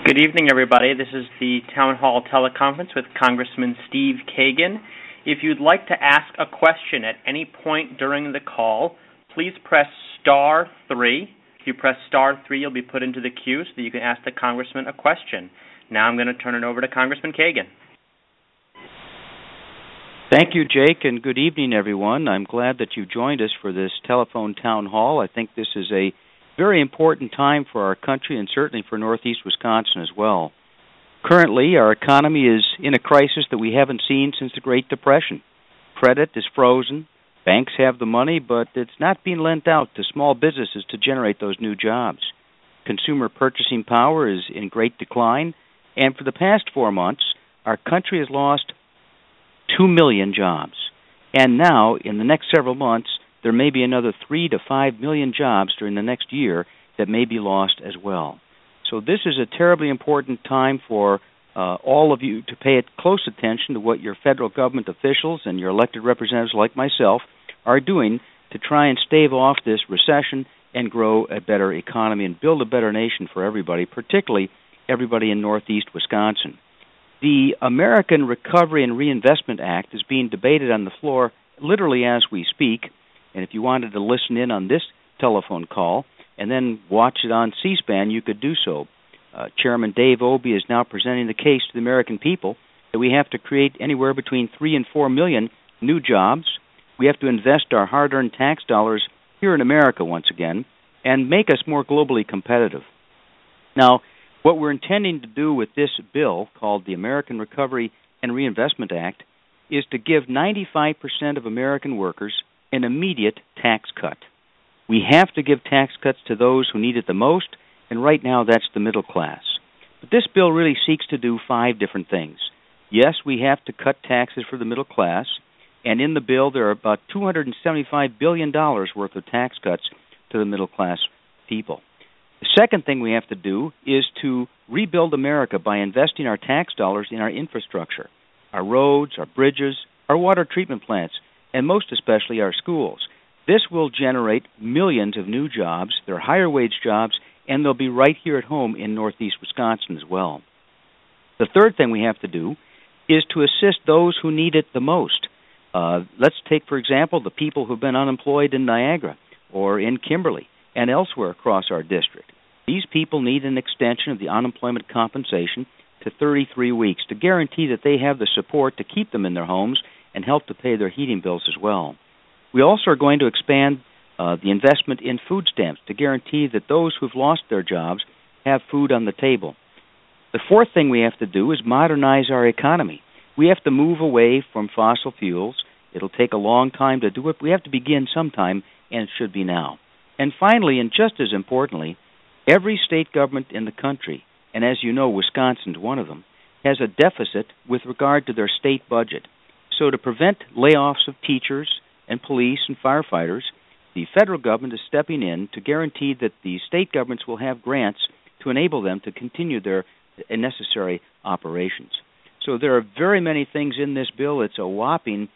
Good evening, everybody. This is the Town Hall teleconference with Congressman Steve Kagan. If you'd like to ask a question at any point during the call, please press *3. If you press *3, you'll be put into the queue so that you can ask the Congressman a question. Now I'm going to turn it over to Congressman Kagan. Thank you, Jake, and good evening, everyone. I'm glad that you joined us for this telephone town hall. I think this is a very important time for our country and certainly for Northeast Wisconsin as well. Currently, our economy is in a crisis that we haven't seen since the Great Depression. Credit is frozen. Banks have the money, but it's not being lent out to small businesses to generate those new jobs. Consumer purchasing power is in great decline, and for the past 4 months, our country has lost 2 million jobs. And now, in the next several months, there may be another 3 to 5 million jobs during the next year that may be lost as well. So this is a terribly important time for all of you to pay close attention to what your federal government officials and your elected representatives like myself are doing to try and stave off this recession and grow a better economy and build a better nation for everybody, particularly everybody in Northeast Wisconsin. The American Recovery and Reinvestment Act is being debated on the floor literally as we speak. And if you wanted to listen in on this telephone call and then watch it on C-SPAN, you could do so. Chairman Dave Obey is now presenting the case to the American people that we have to create anywhere between 3 and 4 million new jobs. We have to invest our hard-earned tax dollars here in America once again and make us more globally competitive. Now, what we're intending to do with this bill called the American Recovery and Reinvestment Act is to give 95% of American workers an immediate tax cut. We have to give tax cuts to those who need it the most, and right now that's the middle class. But this bill really seeks to do 5 different things. Yes, we have to cut taxes for the middle class, and in the bill there are about $275 billion worth of tax cuts to the middle class people. The second thing we have to do is to rebuild America by investing our tax dollars in our infrastructure, our roads, our bridges, our water treatment plants, and most especially our schools. This will generate millions of new jobs. They're higher wage jobs, and they'll be right here at home in Northeast Wisconsin as well. The third thing we have to do is to assist those who need it the most. Let's take, for example, the people who've been unemployed in Niagara or in Kimberly and elsewhere across our district. These people need an extension of the unemployment compensation to 33 weeks to guarantee that they have the support to keep them in their homes and help to pay their heating bills as well. We also are going to expand the investment in food stamps to guarantee that those who've lost their jobs have food on the table. The fourth thing we have to do is modernize our economy. We have to move away from fossil fuels. It'll take a long time to do it. We have to begin sometime, and it should be now. And finally, and just as importantly, every state government in the country, and as you know, Wisconsin's one of them, has a deficit with regard to their state budget. So to prevent layoffs of teachers and police and firefighters, the federal government is stepping in to guarantee that the state governments will have grants to enable them to continue their necessary operations. So there are very many things in this bill. It's a whopping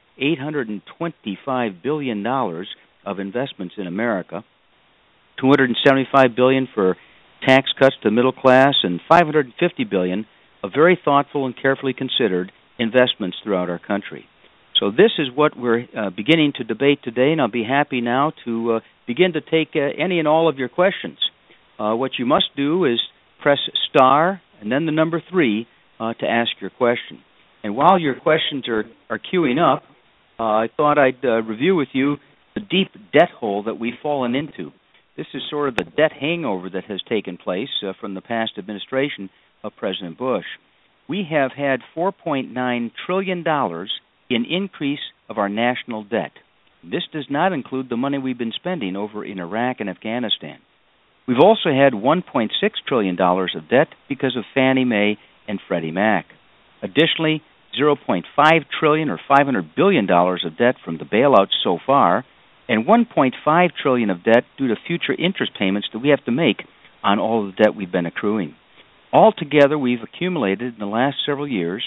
$825 billion of investments in America, $275 billion for tax cuts to the middle class, and $550 billion of very thoughtful and carefully considered investments throughout our country. So this is what we're beginning to debate today, and I'll be happy now to begin to take any and all of your questions. What you must do is press star and then the number 3 to ask your question. And while your questions are queuing up, I thought I'd review with you the deep debt hole that we've fallen into. This is sort of the debt hangover that has taken place from the past administration of President Bush. We have had $4.9 trillion in increase of our national debt. This does not include the money we've been spending over in Iraq and Afghanistan. We've also had $1.6 trillion of debt because of Fannie Mae and Freddie Mac. Additionally, $0.5 trillion or $500 billion of debt from the bailouts so far, and $1.5 trillion of debt due to future interest payments that we have to make on all of the debt we've been accruing. Altogether, we've accumulated in the last several years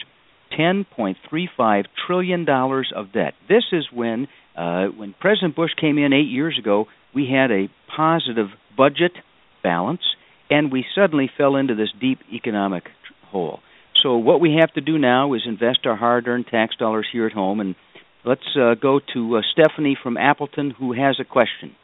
$10.35 trillion of debt. This is when President Bush came in 8 years ago, we had a positive budget balance, and we suddenly fell into this deep economic hole. So what we have to do now is invest our hard-earned tax dollars here at home, and let's go to Stephanie from Appleton, who has a question.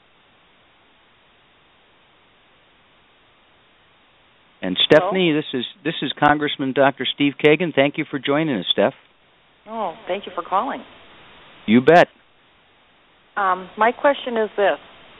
And Stephanie, this is Congressman Dr. Steve Kagan. Thank you for joining us, Steph. Oh, thank you for calling. You bet. My question is this.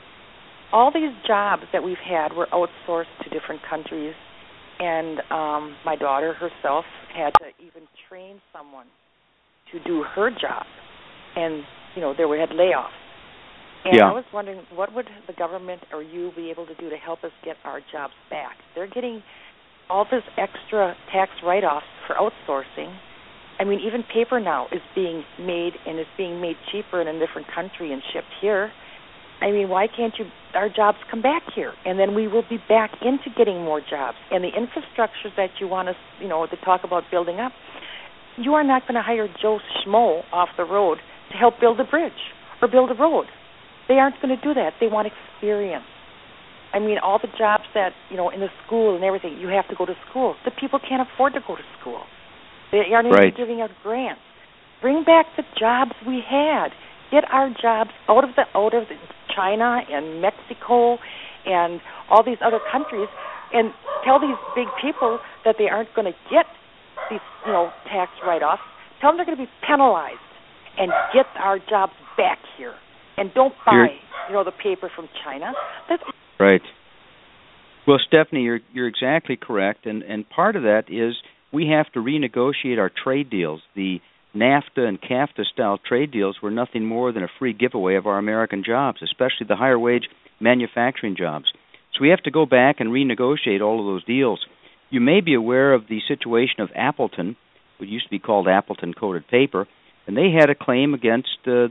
All these jobs that we've had were outsourced to different countries, and my daughter herself had to even train someone to do her job, and, we had layoffs. And I was wondering, what would the government or you be able to do to help us get our jobs back? They're getting all this extra tax write-offs for outsourcing. I mean, even paper now is being made, and it's being made cheaper in a different country and shipped here. I mean, why can't our jobs come back here? And then we will be back into getting more jobs. And the infrastructure that you want us, to talk about building up, you are not going to hire Joe Schmo off the road to help build a bridge or build a road. They aren't going to do that. They want experience. I mean, all the jobs that, in the school and everything, you have to go to school. The people can't afford to go to school. They aren't even giving out grants. Bring back the jobs we had. Get our jobs out of China and Mexico and all these other countries, and tell these big people that they aren't going to get these, tax write-offs. Tell them they're going to be penalized, and get our jobs back here. And don't buy, the paper from China. Right. Well, Stephanie, you're exactly correct, and part of that is we have to renegotiate our trade deals. The NAFTA and CAFTA-style trade deals were nothing more than a free giveaway of our American jobs, especially the higher-wage manufacturing jobs. So we have to go back and renegotiate all of those deals. You may be aware of the situation of Appleton, what used to be called Appleton Coated Paper, and they had a claim against the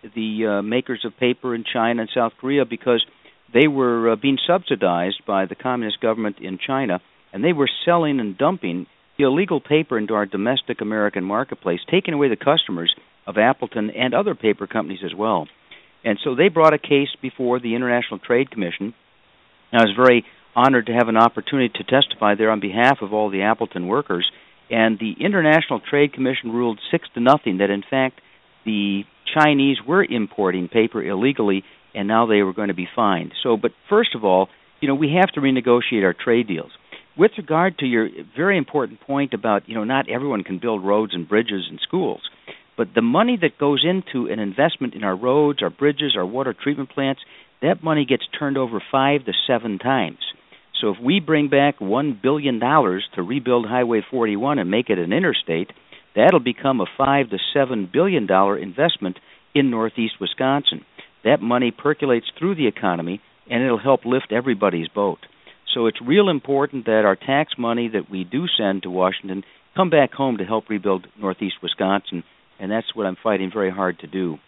makers of paper in China and South Korea because they were being subsidized by the communist government in China, and they were selling and dumping illegal paper into our domestic American marketplace, taking away the customers of Appleton and other paper companies as well. And so they brought a case before the International Trade Commission. I was very honored to have an opportunity to testify there on behalf of all the Appleton workers, and the International Trade Commission ruled 6-0 that, in fact, the Chinese were importing paper illegally, and now they were going to be fined. But first of all, we have to renegotiate our trade deals. With regard to your very important point about, not everyone can build roads and bridges and schools, but the money that goes into an investment in our roads, our bridges, our water treatment plants, that money gets turned over 5 to 7 times. So if we bring back $1 billion to rebuild Highway 41 and make it an interstate, that'll become a $5 to $7 billion investment in northeast Wisconsin. That money percolates through the economy, and it'll help lift everybody's boat. So it's real important that our tax money that we do send to Washington come back home to help rebuild northeast Wisconsin, and that's what I'm fighting very hard to do.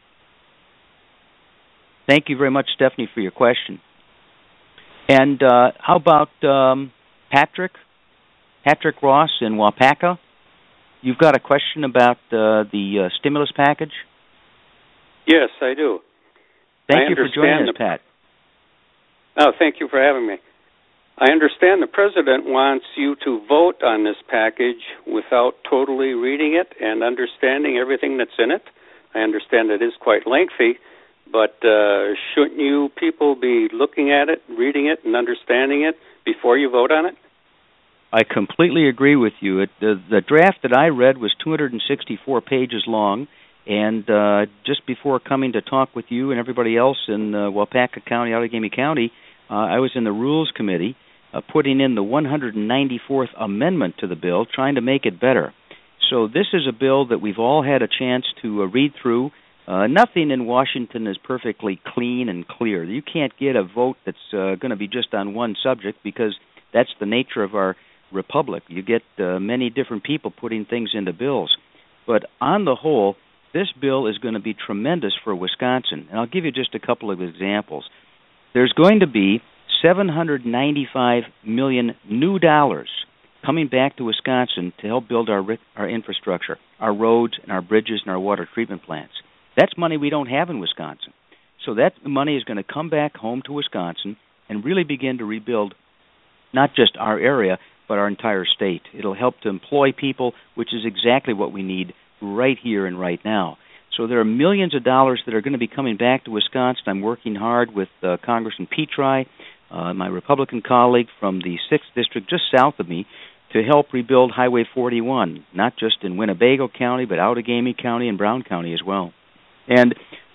Thank you very much, Stephanie, for your question. And how about Patrick Ross in Waupaca? You've got a question about the stimulus package? Yes, I do. Thank you for joining us, Pat. Oh, thank you for having me. I understand the President wants you to vote on this package without totally reading it and understanding everything that's in it. I understand it is quite lengthy, but shouldn't you people be looking at it, reading it, and understanding it before you vote on it? I completely agree with you. The draft that I read was 264 pages long, and just before coming to talk with you and everybody else in Waupaca County, Allegheny County, I was in the Rules Committee putting in the 194th amendment to the bill, trying to make it better. So this is a bill that we've all had a chance to read through. Nothing in Washington is perfectly clean and clear. You can't get a vote that's going to be just on one subject because that's the nature of our republic. You get many different people putting things into bills. But on the whole, this bill is going to be tremendous for Wisconsin. And I'll give you just a couple of examples. There's going to be $795 million new dollars coming back to Wisconsin to help build our infrastructure, our roads and our bridges and our water treatment plants. That's money we don't have in Wisconsin. So that money is going to come back home to Wisconsin and really begin to rebuild not just our area, but our entire state. It'll help to employ people, which is exactly what we need right here and right now. So there are millions of dollars that are going to be coming back to Wisconsin. I'm working hard with Congressman Petri, my Republican colleague from the 6th District just south of me, to help rebuild Highway 41, not just in Winnebago County, but Outagamie County and Brown County as well. And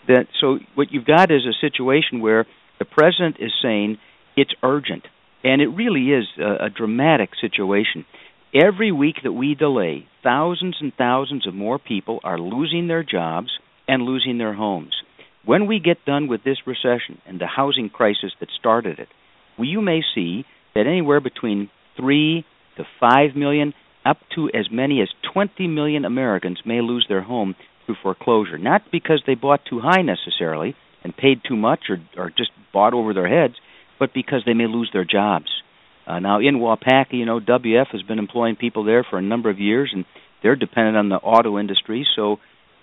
so what you've got is a situation where the president is saying it's urgent, and it really is a dramatic situation. Every week that we delay, thousands and thousands of more people are losing their jobs and losing their homes. When we get done with this recession and the housing crisis that started it, you may see that anywhere between 3 to 5 million, up to as many as 20 million Americans may lose their home through foreclosure, not because they bought too high necessarily and paid too much or just bought over their heads, but because they may lose their jobs. Now, in Waupaca, WF has been employing people there for a number of years, and they're dependent on the auto industry. So,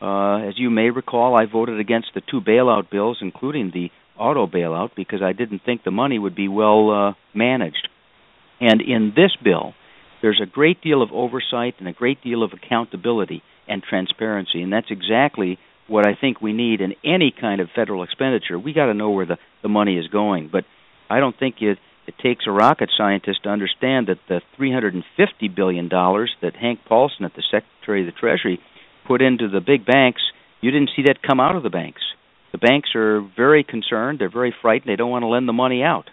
as you may recall, I voted against the 2 bailout bills, including the auto bailout, because I didn't think the money would be well managed. And in this bill, there's a great deal of oversight and a great deal of accountability and transparency, and that's exactly what I think we need in any kind of federal expenditure. We got to know where the money is going, but I don't think it takes a rocket scientist to understand that the $350 billion that Hank Paulson, at the Secretary of the Treasury, put into the big banks, you didn't see that come out of the banks. The banks are very concerned. They're very frightened. They don't want to lend the money out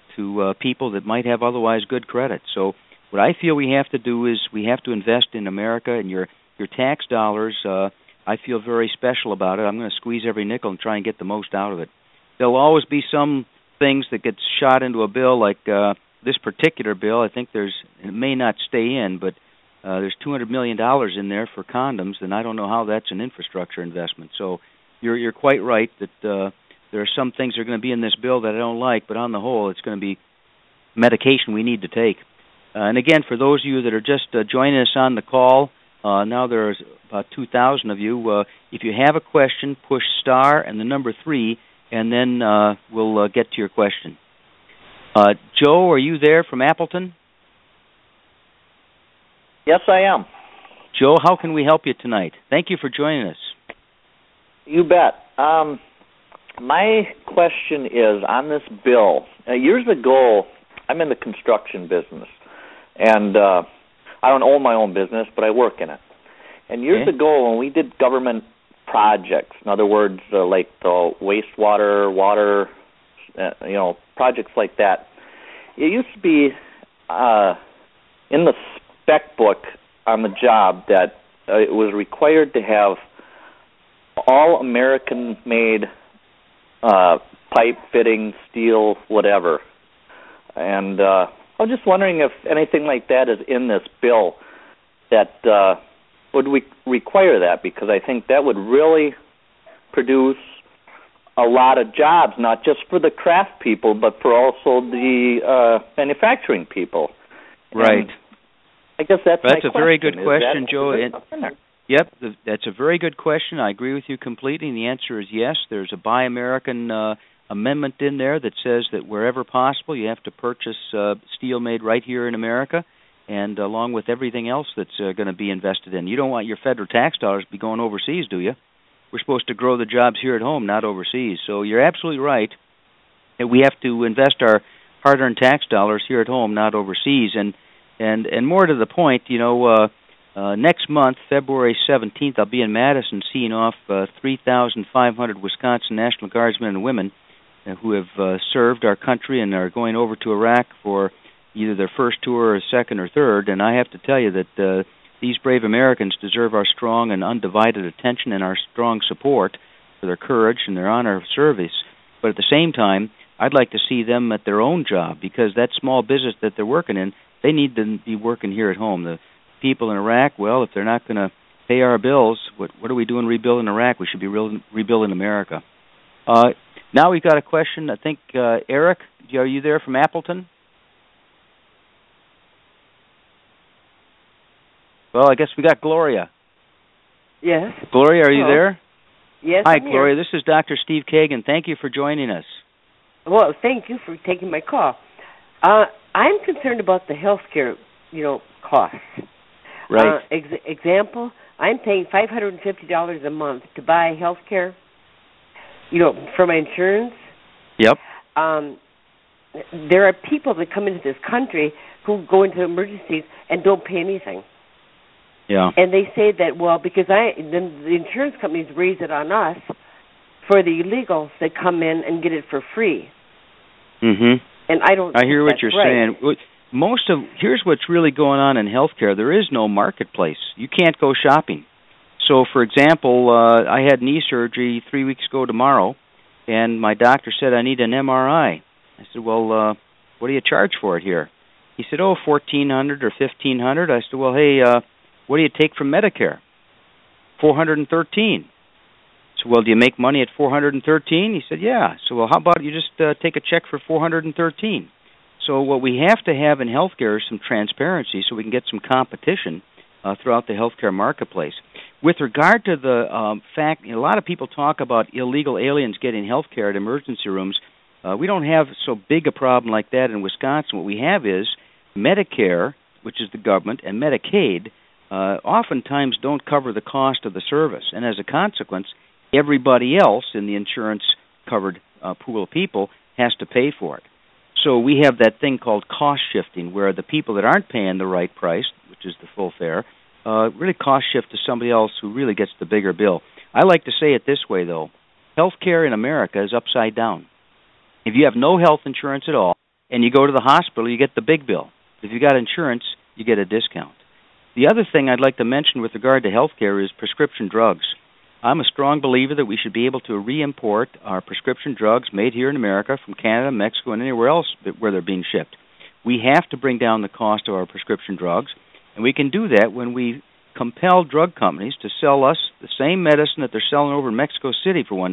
to people that might have otherwise good credit. So what I feel we have to do is we have to invest in America, and your tax dollars, I feel very special about it. I'm going to squeeze every nickel and try and get the most out of it. There'll always be some things that get shot into a bill, like this particular bill. I think it may not stay in, but there's $200 million in there for condoms, and I don't know how that's an infrastructure investment. So you're quite right that there are some things that are going to be in this bill that I don't like, but on the whole, it's going to be medication we need to take. And again, for those of you that are just joining us on the call, now there's about 2,000 of you. If you have a question, push star and the number 3, and then we'll get to your question. Joe, are you there from Appleton? Yes, I am. Joe, how can we help you tonight? Thank you for joining us. You bet. My question is on this bill. Years ago, I'm in the construction business, and I don't own my own business, but I work in it. And years ago, when we did government projects, in other words, like the wastewater, water, projects like that, it used to be in the spec book on the job that it was required to have all American-made pipe, fitting, steel, whatever. And I was just wondering if anything like that is in this bill that would require that, because I think that would really produce a lot of jobs, not just for the craft people, but for also the manufacturing people. Right. And I guess that's a very good question, Joe. Yep, that's a very good question. I agree with you completely, and the answer is yes. There's a Buy American amendment in there that says that wherever possible, you have to purchase steel made right here in America, and along with everything else that's going to be invested in. You don't want your federal tax dollars to be going overseas, do you? We're supposed to grow the jobs here at home, not overseas. So you're absolutely right that we have to invest our hard-earned tax dollars here at home, not overseas. And more to the point, next month, February 17th, I'll be in Madison seeing off 3,500 Wisconsin National Guardsmen and women who have served our country and are going over to Iraq for either their first tour or second or third. And I have to tell you that these brave Americans deserve our strong and undivided attention and our strong support for their courage and their honor of service. But at the same time, I'd like to see them at their own job, because that small business that they're working in, they need to be working here at home. The people in Iraq, well, if they're not going to pay our bills, what are we doing rebuilding Iraq? We should be rebuilding America. Now we've got a question. I think, Eric, are you there from Appleton? Well, I guess we got Gloria. Yes. Gloria, are you there? Yes, Hi, I'm Gloria. here. This is Dr. Steve Kagan. Thank you for joining us. Well, thank you for taking my call. I'm concerned about the health care, costs. Right. Example, I'm paying $550 a month to buy health care, for my insurance. Yep. There are people that come into this country who go into emergencies and don't pay anything. Yeah. And they say that, because then the insurance companies raise it on us for the illegals that come in and get it for free. Mm-hmm. And I hear what you're saying. Here's what's really going on in healthcare. There is no marketplace. You can't go shopping. So, for example, I had knee surgery 3 weeks ago tomorrow, and my doctor said I need an MRI. I said, well, what do you charge for it here? He said, $1,400 or $1,500. I said, well, hey, what do you take from Medicare? $413. So, well, do you make money at $413? He said, yeah. So, well, how about you just take a check for $413? So what we have to have in healthcare is some transparency so we can get some competition throughout the healthcare marketplace. With regard to the fact, a lot of people talk about illegal aliens getting healthcare at emergency rooms. We don't have so big a problem like that in Wisconsin. What we have is Medicare, which is the government, and Medicaid oftentimes don't cover the cost of the service. And as a consequence, everybody else in the insurance-covered pool of people has to pay for it. So we have that thing called cost shifting, where the people that aren't paying the right price, which is the full fare, really cost shift to somebody else who really gets the bigger bill. I like to say it this way, though. Healthcare in America is upside down. If you have no health insurance at all, and you go to the hospital, you get the big bill. If you got insurance, you get a discount. The other thing I'd like to mention with regard to healthcare is prescription drugs. I'm a strong believer that we should be able to re-import our prescription drugs made here in America from Canada, Mexico, and anywhere else where they're being shipped. We have to bring down the cost of our prescription drugs, and we can do that when we compel drug companies to sell us the same medicine that they're selling over in Mexico City for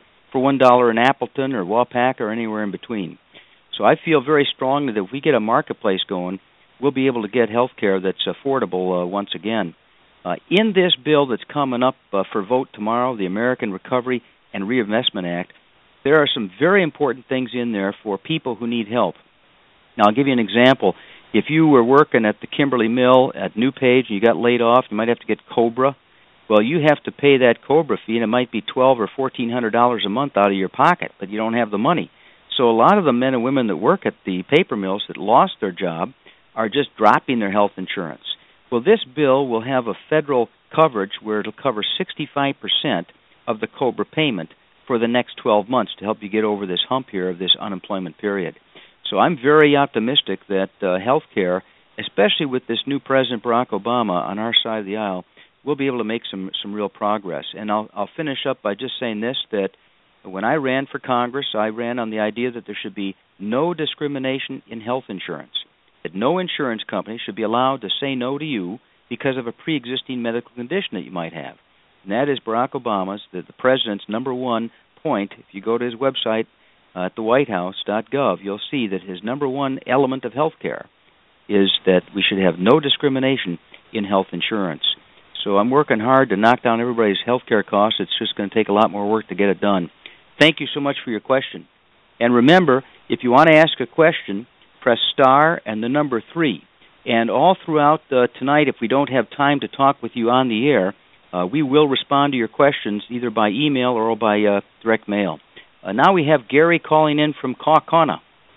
$1 in Appleton or Waupaca or anywhere in between. So I feel very strongly that if we get a marketplace going, we'll be able to get health care that's affordable once again. In this bill that's coming up for vote tomorrow, the American Recovery and Reinvestment Act, there are some very important things in there for people who need help. Now, I'll give you an example. If you were working at the Kimberly Mill at NewPage and you got laid off, you might have to get COBRA. Well, you have to pay that COBRA fee, and it might be $1,200 or $1,400 a month out of your pocket, but you don't have the money. So a lot of the men and women that work at the paper mills that lost their job are just dropping their health insurance. Well, this bill will have a federal coverage where it'll cover 65% of the COBRA payment for the next 12 months to help you get over this hump here of this unemployment period. So I'm very optimistic that health care, especially with this new President Barack Obama on our side of the aisle, we'll be able to make some real progress. And I'll finish up by just saying this, that when I ran for Congress, I ran on the idea that there should be no discrimination in health insurance, that no insurance company should be allowed to say no to you because of a pre-existing medical condition that you might have. And that is Barack Obama's, the president's number one point. If you go to his website at thewhitehouse.gov, you'll see that his number one element of health care is that we should have no discrimination in health insurance. So I'm working hard to knock down everybody's health care costs. It's just going to take a lot more work to get it done. Thank you so much for your question. And remember, if you want to ask a question, press star and the number 3. And all throughout tonight, if we don't have time to talk with you on the air, we will respond to your questions either by email or by direct mail. Now we have Gary calling in from Kaukauna.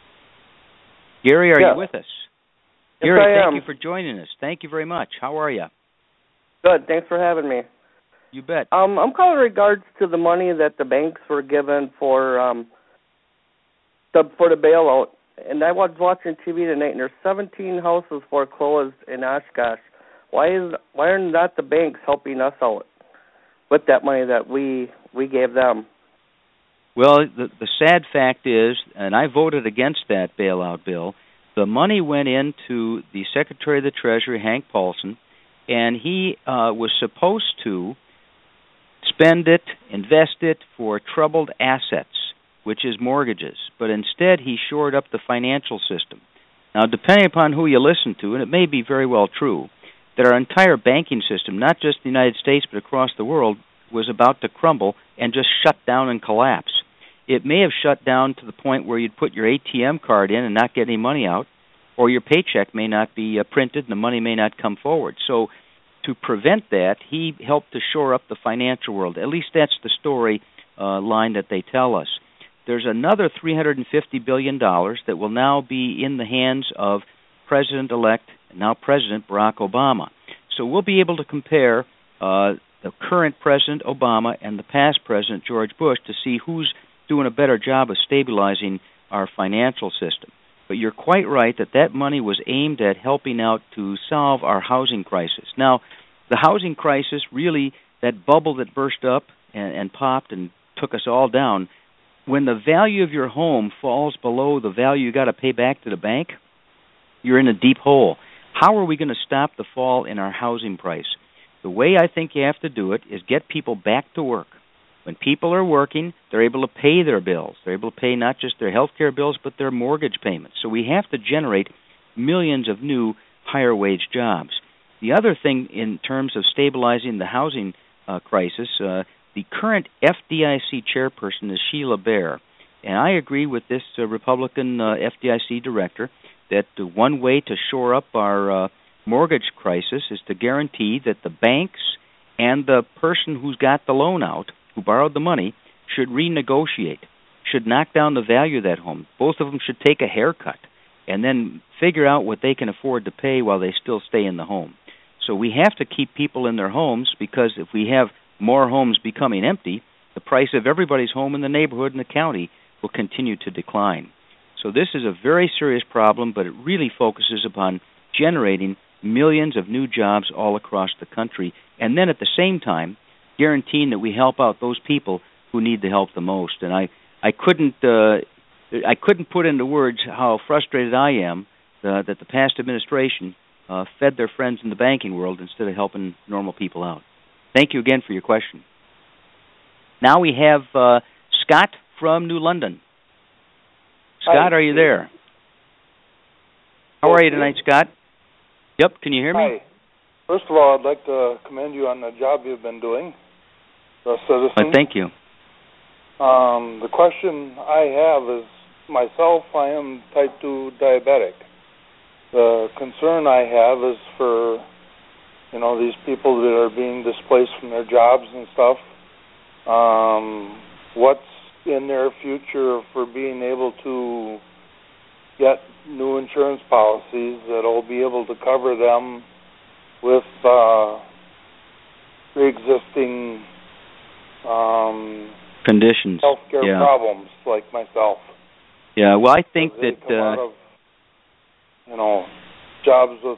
Gary, are you with us? Yes, Gary, I am. Thank you for joining us. Thank you very much. How are you? Good. Thanks for having me. You bet. I'm calling in regards to the money that the banks were given for the bailout. And I was watching TV tonight, and there's 17 houses foreclosed in Oshkosh. Why are not the banks helping us out with that money that we gave them? Well, the sad fact is, and I voted against that bailout bill, the money went into the Secretary of the Treasury, Hank Paulson, and he was supposed to spend it, invest it for troubled assets, which is mortgages. But instead, he shored up the financial system. Now, depending upon who you listen to, and it may be very well true, that our entire banking system, not just the United States but across the world, was about to crumble and just shut down and collapse. It may have shut down to the point where you'd put your ATM card in and not get any money out. or your paycheck may not be printed and the money may not come forward. So to prevent that, he helped to shore up the financial world. At least that's the story line that they tell us. There's another $350 billion that will now be in the hands of President-elect, now President Barack Obama. So we'll be able to compare the current President Obama and the past President George Bush to see who's doing a better job of stabilizing our financial system. But you're quite right that money was aimed at helping out to solve our housing crisis. Now, the housing crisis, really, that bubble that burst up and popped and took us all down, when the value of your home falls below the value you got to pay back to the bank, you're in a deep hole. How are we going to stop the fall in our housing price? The way I think you have to do it is get people back to work. When people are working, they're able to pay their bills. They're able to pay not just their health care bills, but their mortgage payments. So we have to generate millions of new higher-wage jobs. The other thing in terms of stabilizing the housing crisis, the current FDIC chairperson is Sheila Bair. And I agree with this Republican FDIC director that one way to shore up our mortgage crisis is to guarantee that the banks and the person who's got the loan out, who borrowed the money, should renegotiate, should knock down the value of that home. Both of them should take a haircut and then figure out what they can afford to pay while they still stay in the home. So we have to keep people in their homes, because if we have more homes becoming empty, the price of everybody's home in the neighborhood and the county will continue to decline. So this is a very serious problem, but it really focuses upon generating millions of new jobs all across the country, and then at the same time guaranteeing that we help out those people who need the help the most. And I couldn't put into words how frustrated I am that the past administration fed their friends in the banking world instead of helping normal people out. Thank you again for your question. Now we have Scott from New London. Scott, are you there? How are you tonight, Scott? Yep, can you hear me? Hi. First of all, I'd like to commend you on the job you've been doing for a citizen. Thank you. The question I have is, myself, I am type 2 diabetic. The concern I have is for, these people that are being displaced from their jobs and stuff. What's in their future for being able to get new insurance policies that will be able to cover them with pre-existing conditions, healthcare problems like myself. Yeah, well, I think they that come out of, jobs with.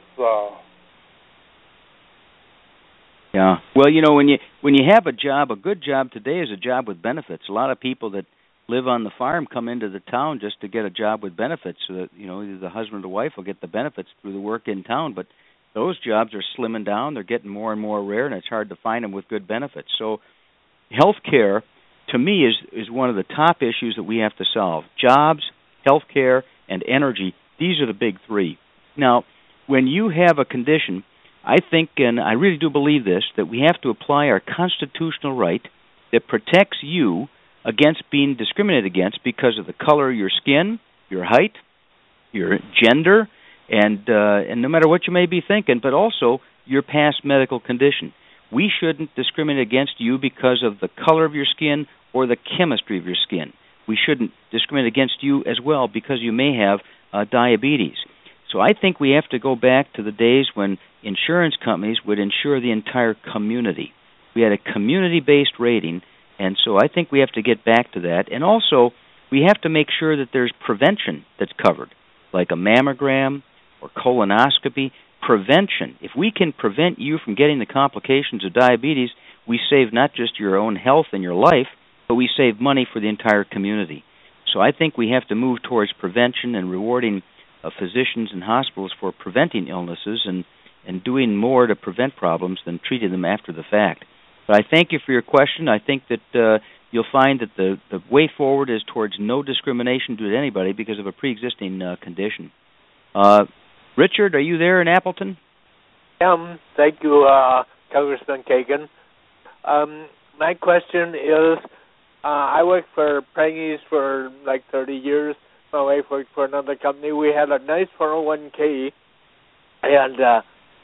Yeah, well, when you have a job, a good job today is a job with benefits. A lot of people that live on the farm come into the town just to get a job with benefits, so that either the husband or the wife will get the benefits through the work in town. But those jobs are slimming down; they're getting more and more rare, and it's hard to find them with good benefits. So, health care, to me, is one of the top issues that we have to solve. Jobs, health care, and energy, these are the big three. Now, when you have a condition, I think, and I really do believe this, that we have to apply our constitutional right that protects you against being discriminated against because of the color of your skin, your height, your gender, and no matter what you may be thinking, but also your past medical condition. We shouldn't discriminate against you because of the color of your skin or the chemistry of your skin. We shouldn't discriminate against you as well because you may have diabetes. So I think we have to go back to the days when insurance companies would insure the entire community. We had a community-based rating, and so I think we have to get back to that. And also, we have to make sure that there's prevention that's covered, like a mammogram or colonoscopy. Prevention. If we can prevent you from getting the complications of diabetes, we save not just your own health and your life, but we save money for the entire community. So I think we have to move towards prevention and rewarding physicians and hospitals for preventing illnesses and doing more to prevent problems than treating them after the fact. But I thank you for your question. I think that you'll find that the way forward is towards no discrimination due to anybody because of a pre-existing condition. Richard, are you there in Appleton? Thank you, Congressman Kagan. My question is, I worked for Prangies for like 30 years, my wife worked for another company. We had a nice 401k, and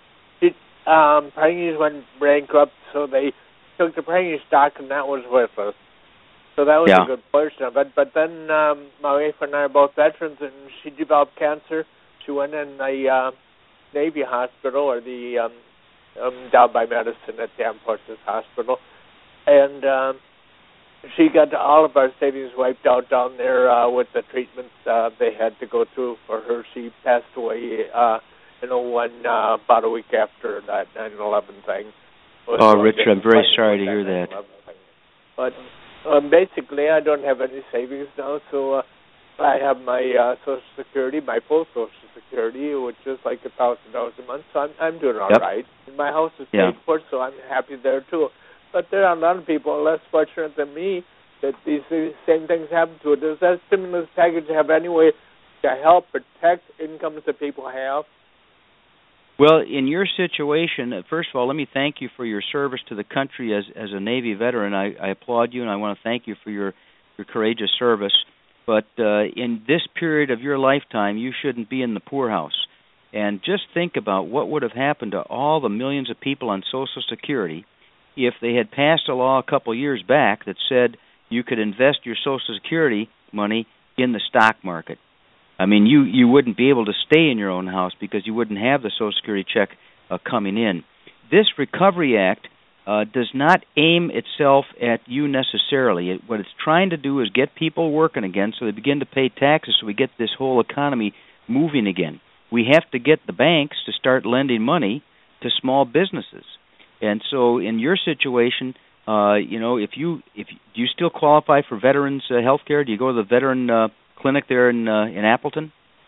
Prangies went bankrupt, so they took the Prangies stock, and that was worthless. So that was a good portion of it. But then my wife and I are both veterans, and she developed cancer. She went in the Navy hospital, or the down by Medicine at the Armed Forces Hospital, and she got all of our savings wiped out down there with the treatments they had to go through for her. She passed away in 2001, about a week after that 9/11 thing. Oh, Richard, I'm very sorry to hear that. But basically, I don't have any savings now, so I have my Social Security, my full Social Security, which is like $1,000 a month. So I'm doing all right. And my house is paid for, so I'm happy there too. But there are a lot of people less fortunate than me that these same things happen to. Does that stimulus package have any way to help protect incomes that people have? Well, in your situation, first of all, let me thank you for your service to the country as a Navy veteran. I applaud you, and I want to thank you for your courageous service. But in this period of your lifetime, you shouldn't be in the poorhouse. And just think about what would have happened to all the millions of people on Social Security if they had passed a law a couple of years back that said you could invest your Social Security money in the stock market. I mean, you wouldn't be able to stay in your own house because you wouldn't have the Social Security check coming in. This Recovery Act does not aim itself at you necessarily. What it's trying to do is get people working again so they begin to pay taxes so we get this whole economy moving again. We have to get the banks to start lending money to small businesses. And so in your situation, if do you still qualify for veterans health care? Do you go to the veteran clinic there in Appleton?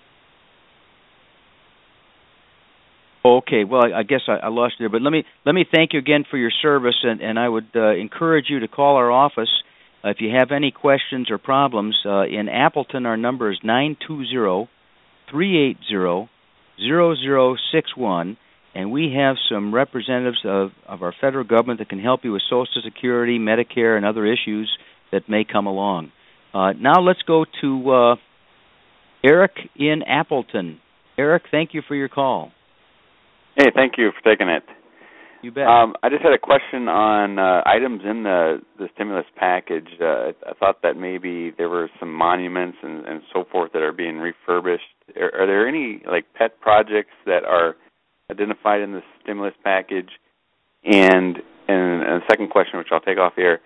Okay, well, I guess I lost you there, but let me thank you again for your service, and I would encourage you to call our office if you have any questions or problems. In Appleton, our number is 920-380-0061, and we have some representatives of our federal government that can help you with Social Security, Medicare, and other issues that may come along. Now let's go to Eric in Appleton. Eric, thank you for your call. Hey, thank you for taking it. You bet. I just had a question on items in the stimulus package. I thought that maybe there were some monuments and so forth that are being refurbished. Are there any pet projects that are identified in the stimulus package? And a second question, which I'll take off here,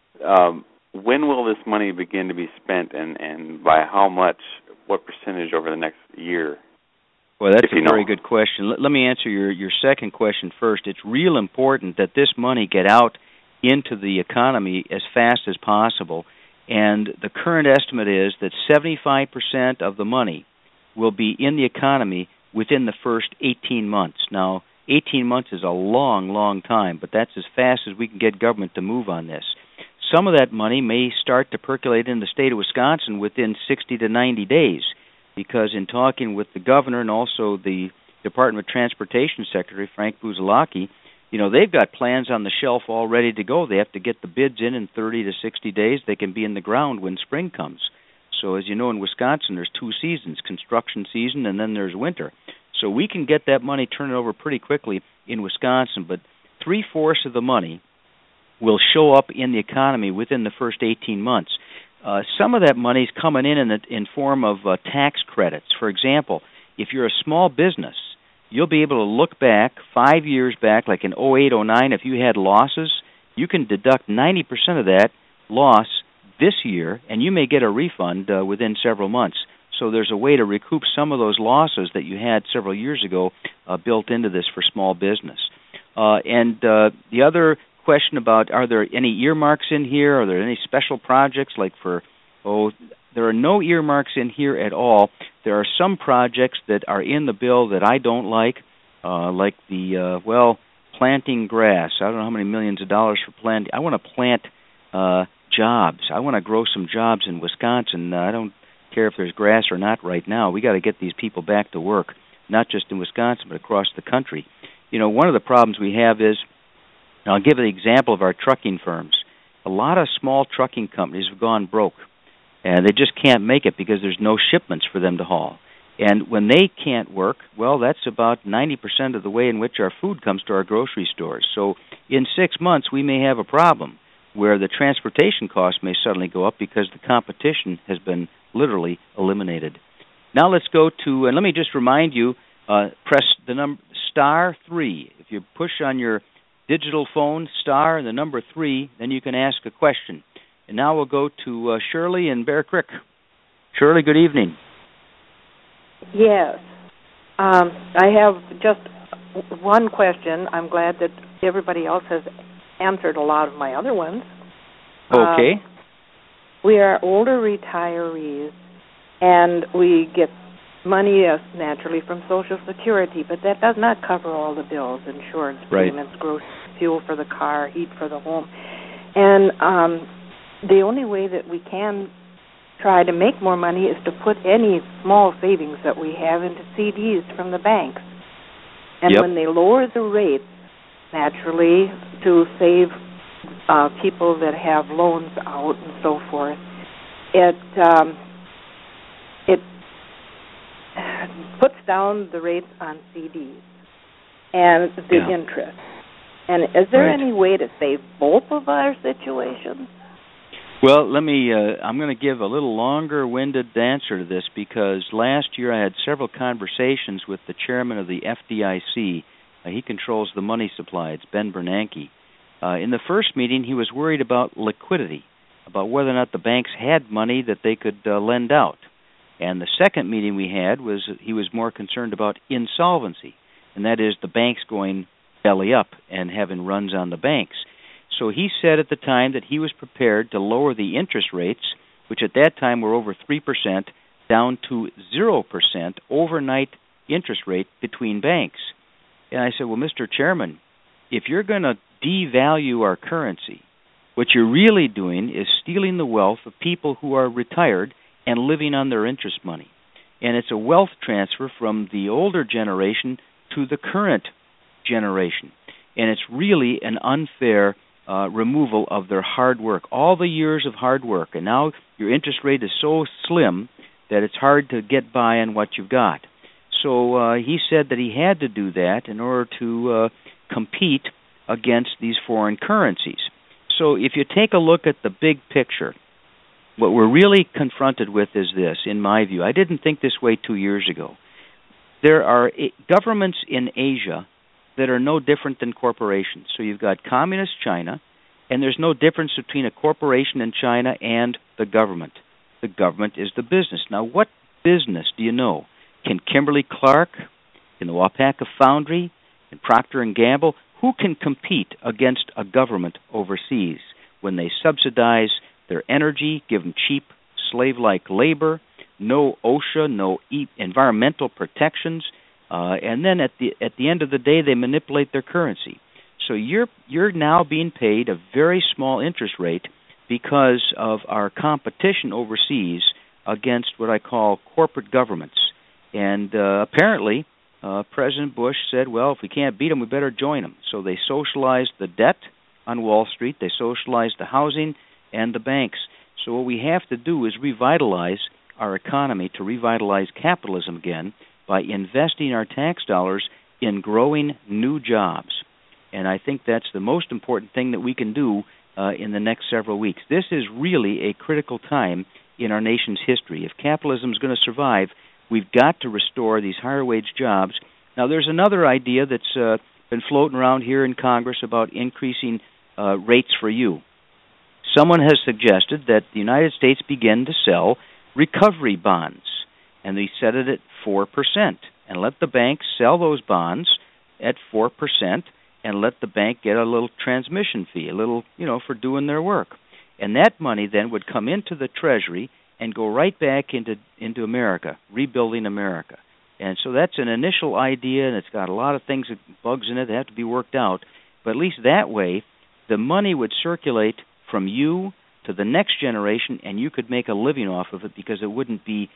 when will this money begin to be spent, and by how much, what percentage over the next year? Well, that's a very good question. Let me answer your second question first. It's real important that this money get out into the economy as fast as possible, and the current estimate is that 75% of the money will be in the economy within the first 18 months. Now, 18 months is a long, long time, but that's as fast as we can get government to move on this. Some of that money may start to percolate in the state of Wisconsin within 60 to 90 days, because in talking with the governor and also the Department of Transportation Secretary, Frank Buzalaki, they've got plans on the shelf all ready to go. They have to get the bids in 30 to 60 days. They can be in the ground when spring comes. So as you know, in Wisconsin, there's two seasons, construction season and then there's winter. So we can get that money turned over pretty quickly in Wisconsin, but 3/4 of the money will show up in the economy within the first 18 months. Some of that money is coming in form of tax credits. For example, if you're a small business, you'll be able to look back 5 years back, like in 2008, 2009, if you had losses, you can deduct 90% of that loss this year, and you may get a refund within several months. So there's a way to recoup some of those losses that you had several years ago built into this for small business. And the other question about, are there any earmarks in here? Are there any special projects there are no earmarks in here at all. There are some projects that are in the bill that I don't like planting grass. I don't know how many millions of dollars for planting. I want to plant jobs. I want to grow some jobs in Wisconsin. I don't care if there's grass or not right now. We got to get these people back to work, not just in Wisconsin, but across the country. One of the problems we have is, I'll give an example of our trucking firms. A lot of small trucking companies have gone broke. and they just can't make it because there's no shipments for them to haul. And when they can't work, well, that's about 90% of the way in which our food comes to our grocery stores. So in 6 months, we may have a problem where the transportation costs may suddenly go up because the competition has been literally eliminated. Now let's go to, and let me just remind you, press the number *3. If you push on your digital phone, star and the number 3, then you can ask a question. And now we'll go to Shirley in Bear Creek. Shirley, good evening. Yes. I have just one question. I'm glad that everybody else has answered a lot of my other ones. Okay. We are older retirees, and we get money naturally from Social Security, but that does not cover all the bills, insurance payments, grocery, fuel for the car, heat for the home. And the only way that we can try to make more money is to put any small savings that we have into CDs from the banks. And when they lower the rates, naturally, to save people that have loans out and so forth, it puts down the rates on CDs and the interest. And is there any way to save both of our situations? Well, let me, I'm going to give a little longer-winded answer to this because last year I had several conversations with the chairman of the FDIC. He controls the money supply. It's Ben Bernanke. In the first meeting, he was worried about liquidity, about whether or not the banks had money that they could lend out. And the second meeting we had was he was more concerned about insolvency, and that is the banks going belly up and having runs on the banks. So he said at the time that he was prepared to lower the interest rates, which at that time were over 3%, down to 0% overnight interest rate between banks. And I said, well, Mr. Chairman, if you're going to devalue our currency, what you're really doing is stealing the wealth of people who are retired and living on their interest money. And it's a wealth transfer from the older generation to the current generation. And it's really an unfair removal of their hard work, all the years of hard work. And now your interest rate is so slim that it's hard to get by on what you've got. So he said that he had to do that in order to compete against these foreign currencies. So if you take a look at the big picture, what we're really confronted with is this, in my view. I didn't think this way 2 years ago. There are governments in Asia that are no different than corporations. So you've got communist China, and there's no difference between a corporation in China and the government. The government is the business. Now, what business do you know? Can Kimberly-Clark, can the Waupaca Foundry, can Procter & Gamble, who can compete against a government overseas when they subsidize their energy, give them cheap slave-like labor, no OSHA, no environmental protections, and then at the end of the day, they manipulate their currency. So you're now being paid a very small interest rate because of our competition overseas against what I call corporate governments. And apparently, President Bush said, well, if we can't beat them, we better join them. So they socialized the debt on Wall Street, they socialized the housing and the banks. So what we have to do is revitalize our economy, to revitalize capitalism again, by investing our tax dollars in growing new jobs. And I think that's the most important thing that we can do in the next several weeks. This is really a critical time in our nation's history. If capitalism is going to survive, we've got to restore these higher wage jobs. Now, there's another idea that's been floating around here in Congress about increasing rates for you. Someone has suggested that the United States begin to sell recovery bonds, and they set it at 4%, and let the banks sell those bonds at 4%, and let the bank get a little transmission fee, a little, for doing their work. And that money then would come into the Treasury and go right back into America, rebuilding America. And so that's an initial idea, and it's got a lot of things, bugs in it that have to be worked out. But at least that way, the money would circulate from you to the next generation, and you could make a living off of it because it wouldn't be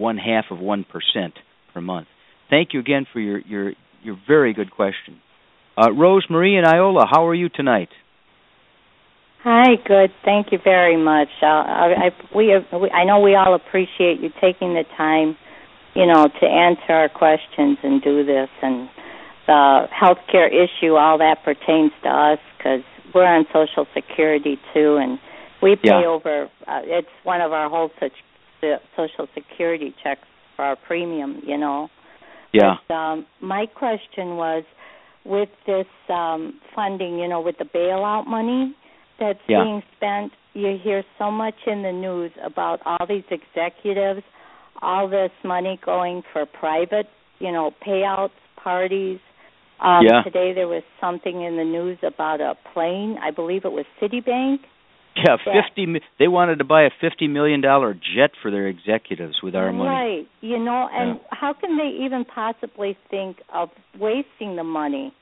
0.5% per month. Thank you again for your very good question. Rose Marie and Iola, how are you tonight? Hi, good. Thank you very much. I know we all appreciate you taking the time, to answer our questions and do this. And the healthcare issue, all that pertains to us because we're on Social Security too, and we pay over. It's one of our whole Social Security checks for our premium. Yeah. But, my question was, with this funding, with the bailout money that's being spent, you hear so much in the news about all these executives, all this money going for private, payouts, parties. Today there was something in the news about a plane. I believe it was Citibank. Yeah, they wanted to buy a $50 million jet for their executives with our money. Right, and how can they even possibly think of wasting the money?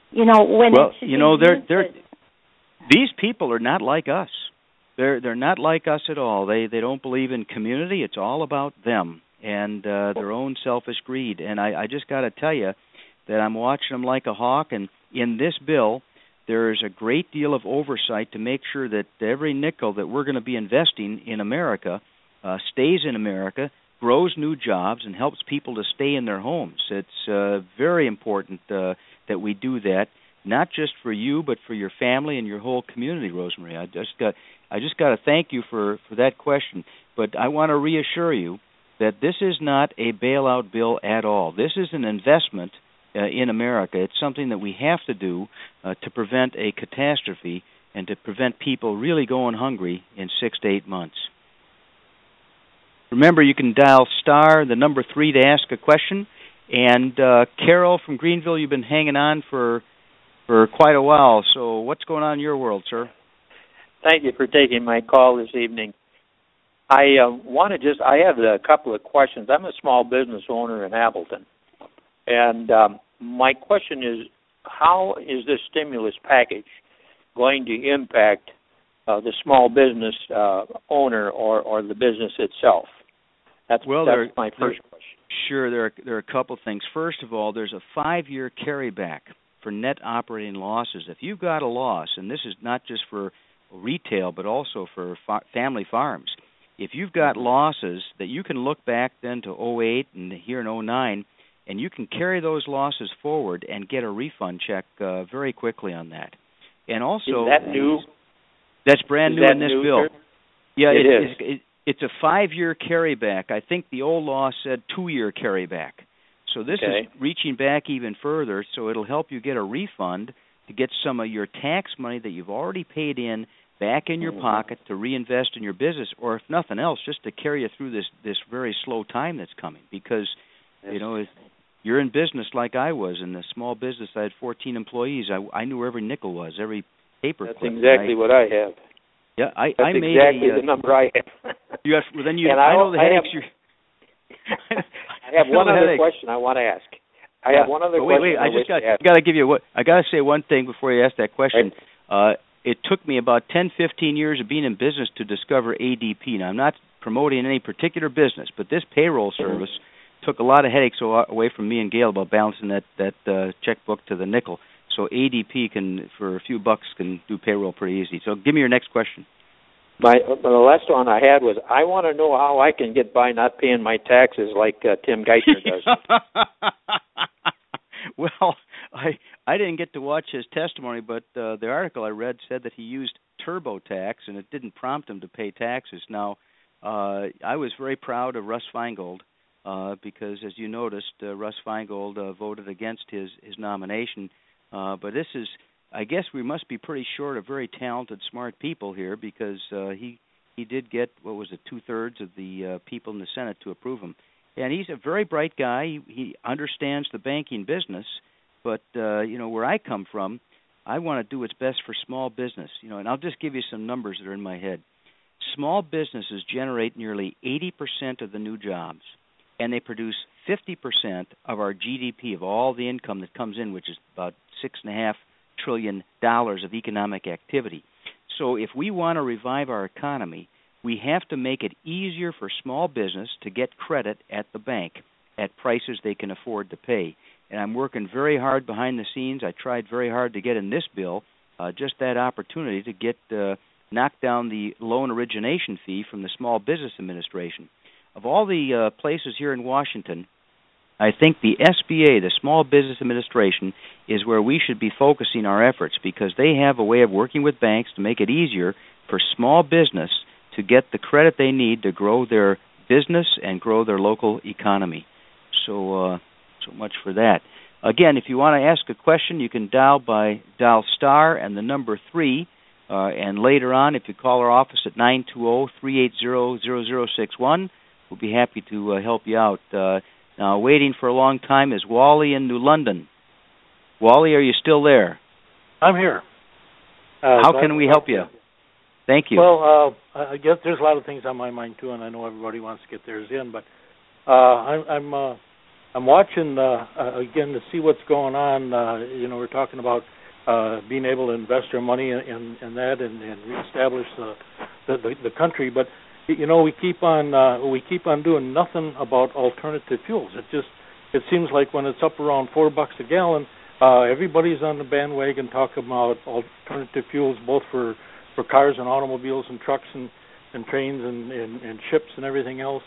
These people are not like us. They're not like us at all. They don't believe in community. It's all about them and their own selfish greed. And I just got to tell you that I'm watching them like a hawk. And in this bill, there is a great deal of oversight to make sure that every nickel that we're going to be investing in America stays in America, grows new jobs, and helps people to stay in their homes. It's very important that we do that, not just for you, but for your family and your whole community, Rosemary. I just got to thank you for that question. But I want to reassure you that this is not a bailout bill at all. This is an investment in America. It's something that we have to do to prevent a catastrophe and to prevent people really going hungry in 6 to 8 months. Remember, you can dial star, the number 3 to ask a question. And Carol from Greenville, you've been hanging on for quite a while. So what's going on in your world, sir? Thank you for taking my call this evening. I have a couple of questions. I'm a small business owner in Appleton. And my question is, how is this stimulus package going to impact the small business owner or the business itself? That's my first question. Sure, there are a couple things. First of all, there's a 5-year carryback for net operating losses. If you've got a loss, and this is not just for retail but also for family farms, if you've got losses that you can look back then to 2008 and here in 2009, and you can carry those losses forward and get a refund check very quickly on that. And also, is that new? That's brand new in this bill. Sir? Yeah, it is. It's a 5-year carryback. I think the old law said 2-year carryback. So this is reaching back even further, so it'll help you get a refund to get some of your tax money that you've already paid in back in your pocket to reinvest in your business, or if nothing else, just to carry you through this very slow time that's coming. Because, if you're in business like I was, in a small business, I had 14 employees. I knew where every nickel was, every paper clip. That's exactly what I have. Yeah, That's exactly the number I have. You have. Well, then you. I know the headaches. I have one other question I want to ask. I have one other question. Wait! I got to give you what. I got to say one thing before you ask that question. Right. It took me about 10, 15 years of being in business to discover ADP. Now, I'm not promoting any particular business, but this payroll service took a lot of headaches away from me and Gail about balancing that checkbook to the nickel. So ADP can, for a few bucks, can do payroll pretty easy. So give me your next question. The last one I had was, I want to know how I can get by not paying my taxes like Tim Geithner does. Well, I didn't get to watch his testimony, but the article I read said that he used TurboTax, and it didn't prompt him to pay taxes. Now, I was very proud of Russ Feingold because, as you noticed, Russ Feingold voted against his nomination. But this is, I guess we must be pretty short of very talented, smart people here because he did get, 2/3 of the people in the Senate to approve him. And he's a very bright guy. He understands the banking business. But, where I come from, I want to do what's best for small business. And I'll just give you some numbers that are in my head. Small businesses generate nearly 80% of the new jobs, and they produce 50% of our GDP, of all the income that comes in, which is about $6.5 trillion of economic activity. So if we want to revive our economy, we have to make it easier for small business to get credit at the bank at prices they can afford to pay. And I'm working very hard behind the scenes. I tried very hard to get in this bill just that opportunity to get knock down the loan origination fee from the Small Business Administration. Of all the places here in Washington, I think the SBA, the Small Business Administration, is where we should be focusing our efforts, because they have a way of working with banks to make it easier for small business to get the credit they need to grow their business and grow their local economy. So much for that. Again, if you want to ask a question, you can dial star and the number 3. And later on, if you call our office at 920-380-0061, we'll be happy to help you out. Now, waiting for a long time is Wally in New London. Wally, are you still there? I'm here. How can we help you? Thank you. Well, I guess there's a lot of things on my mind too, and I know everybody wants to get theirs in. But I'm watching again to see what's going on. We're talking about being able to invest our money in that and reestablish the country, but we keep on doing nothing about alternative fuels. It seems like when it's up around $4 a gallon, everybody's on the bandwagon talking about alternative fuels, both for cars and automobiles and trucks and trains and ships and everything else,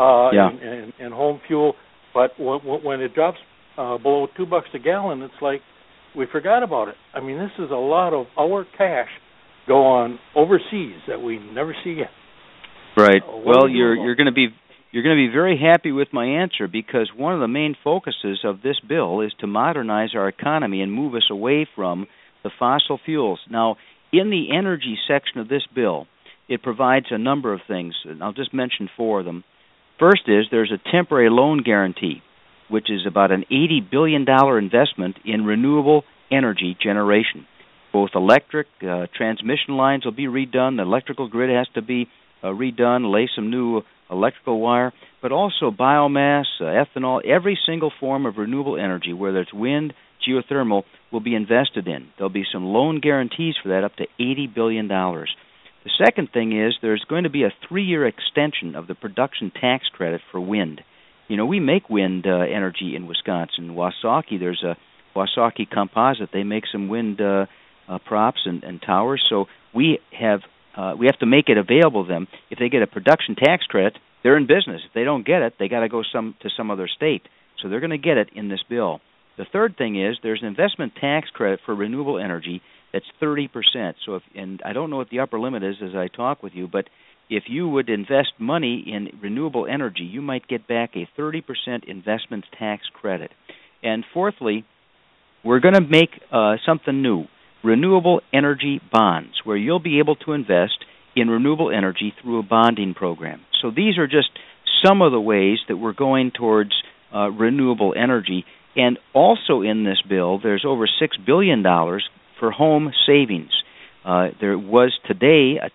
and home fuel. But when it drops below $2 a gallon, it's like we forgot about it. I mean, this is a lot of our cash go on overseas that we never see again. Right. Well, you're going to be very happy with my answer, because one of the main focuses of this bill is to modernize our economy and move us away from the fossil fuels. Now, in the energy section of this bill, it provides a number of things, and I'll just mention 4 of them. First is there's a temporary loan guarantee, which is about an $80 billion investment in renewable energy generation. Both electric, transmission lines will be redone, the electrical grid has to be redone, lay some new electrical wire, but also biomass, ethanol, every single form of renewable energy, whether it's wind, geothermal, will be invested in. There'll be some loan guarantees for that, up to $80 billion. The second thing is there's going to be a 3-year extension of the production tax credit for wind. We make wind energy in Wisconsin. Wasaki, there's a Wasaki Composite. They make some wind props and towers. So we have to make it available to them. If they get a production tax credit, they're in business. If they don't get it, they got to go to some other state. So they're going to get it in this bill. The third thing is there's an investment tax credit for renewable energy that's 30%. So and I don't know what the upper limit is as I talk with you, but if you would invest money in renewable energy, you might get back a 30% investment tax credit. And fourthly, we're going to make something new, renewable energy bonds, where you'll be able to invest in renewable energy through a bonding program. So these are just some of the ways that we're going towards renewable energy. And also in this bill, there's over $6 billion for home savings. There was today a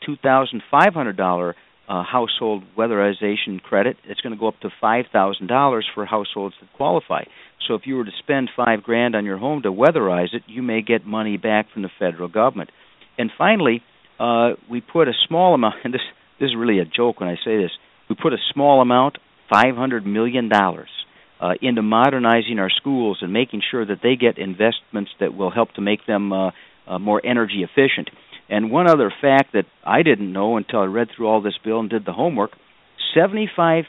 $2,500 household weatherization credit. It's going to go up to $5,000 for households that qualify. So if you were to spend $5,000 on your home to weatherize it, you may get money back from the federal government. And finally, we put a small amount, and this is really a joke when I say this, we put a small amount, $500 million, into modernizing our schools and making sure that they get investments that will help to make them more energy efficient. And one other fact that I didn't know until I read through all this bill and did the homework, 75%